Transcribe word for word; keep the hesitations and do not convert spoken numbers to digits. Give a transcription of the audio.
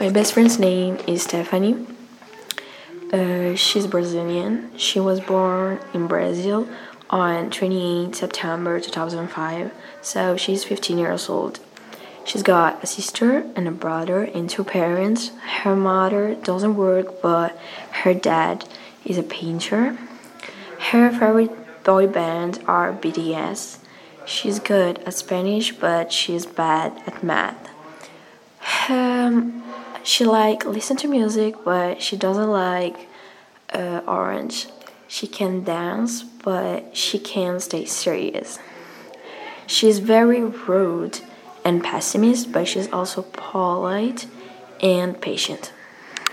My best friend's name is Stephanie. Uh, she's Brazilian. She was born in Brazil on twenty-eighth September two thousand five, so she's fifteen years old. She's got a sister and a brother and two parents. Her mother doesn't work, but her dad is a painter. Her favorite boy bands are B T S. She's good at Spanish, but she's bad at math. Um, she like listen to music, but she doesn't like uh, orange. She can dance, but she can't stay serious. She's very rude and pessimist, but she's also polite and patient.